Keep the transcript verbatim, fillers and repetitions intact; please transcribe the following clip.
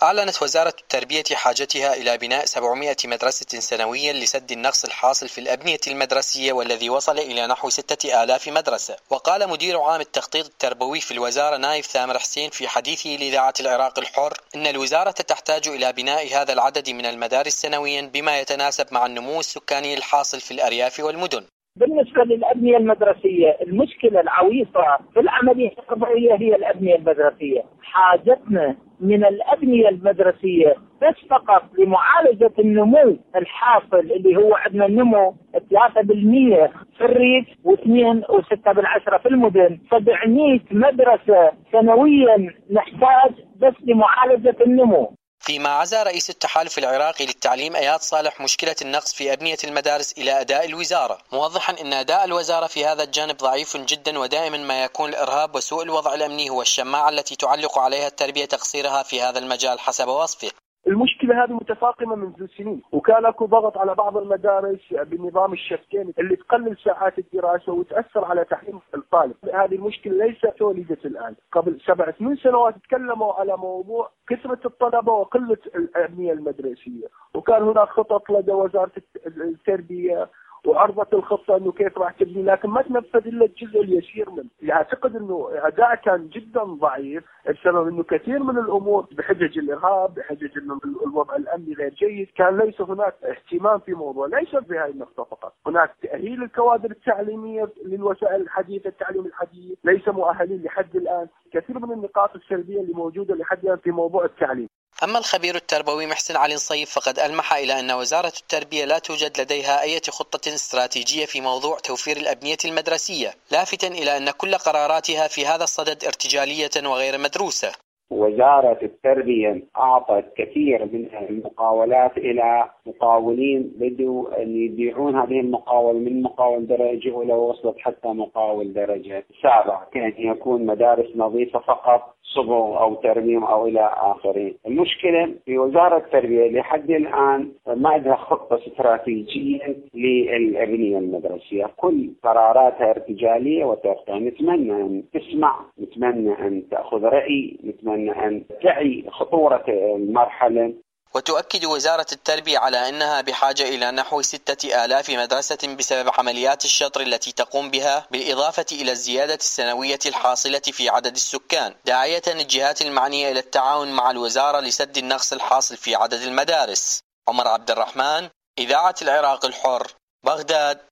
أعلنت وزارة التربية حاجتها إلى بناء سبعمائة مدرسة سنويا لسد النقص الحاصل في الأبنية المدرسية والذي وصل إلى نحو ستة آلاف مدرسة. وقال مدير عام التخطيط التربوي في الوزارة نايف ثامر حسين في حديثه لإذاعة العراق الحر إن الوزارة تحتاج إلى بناء هذا العدد من المدارس سنويا بما يتناسب مع النمو السكاني الحاصل في الأرياف والمدن. بالنسبة للأبنية المدرسية، المشكلة العويصة في العملية التربوية هي الأبنية المدرسية. حاجتنا من الأبنية المدرسية بس فقط لمعالجة النمو الحاصل اللي هو عندنا النمو ثلاثة بالمئة في الريف واثنين وستة بالعشرة في المدن، سبعمائة مدرسة سنويا نحتاج بس لمعالجة النمو. فيما عزى رئيس التحالف العراقي للتعليم اياد صالح مشكلة النقص في أبنية المدارس إلى أداء الوزارة، موضحا أن أداء الوزارة في هذا الجانب ضعيف جدا، ودائما ما يكون الإرهاب وسوء الوضع الأمني هو الشماعة التي تعلق عليها التربية تقصيرها في هذا المجال حسب وصفه. المشكلة هذه متفاقمة منذ سنين، وكان اكو ضغط على بعض المدارس بنظام الشفتين اللي تقلل ساعات الدراسة وتأثر على تعليم الطالب. هذه المشكلة ليست ولدت الآن، قبل سبع ثمان سنوات تكلموا على موضوع كثرة الطلبة وقلة الأبنية المدرسية، وكان هناك خطط لدى وزارة التربية وعرضت الخطة انه كيف راح تبني، لكن ما تنفذ الا الجزء اليسير منه. اعتقد انه اداء كان جدا ضعيف بسبب انه كثير من الامور بحجج الارهاب، بحجج انه الوضع الامني غير جيد، كان ليس هناك اهتمام في موضوع، ليس في هذه النقطة فقط، هناك تأهيل الكوادر التعليمية للوسائل الحديثة، التعليم الحديث ليس مؤهلين لحد الان، كثير من النقاط السلبية اللي موجودة لحد الان في موضوع التعليم. أما الخبير التربوي محسن علي نصيف فقد ألمح إلى أن وزارة التربية لا توجد لديها أي خطة استراتيجية في موضوع توفير الأبنية المدرسية، لافتا إلى أن كل قراراتها في هذا الصدد ارتجالية وغير مدروسة. وزارة التربية أعطت كثير من المقاولات إلى مقاولين بدوا أن يبيعون هذه المقاول من مقاول درجة أولى ووصلت حتى مقاول درجة سابعة، كان يكون مدارس نظيفة فقط صبغ أو ترميم أو إلى آخره. المشكلة في وزارة التربية لحد الآن ما عندها خطة استراتيجية للأبنية المدرسية، كل قراراتها ارتجالية وترتقي. نتمنى أن تسمع، نتمنى أن تأخذ رأي، نتمنى أن تعي خطورة المرحلة. وتؤكد وزارة التربية على أنها بحاجة إلى نحو ستة آلاف مدرسة بسبب عمليات الشطر التي تقوم بها، بالإضافة إلى الزيادة السنوية الحاصلة في عدد السكان، داعية الجهات المعنية إلى التعاون مع الوزارة لسد النقص الحاصل في عدد المدارس. عمر عبد الرحمن، إذاعة العراق الحر، بغداد.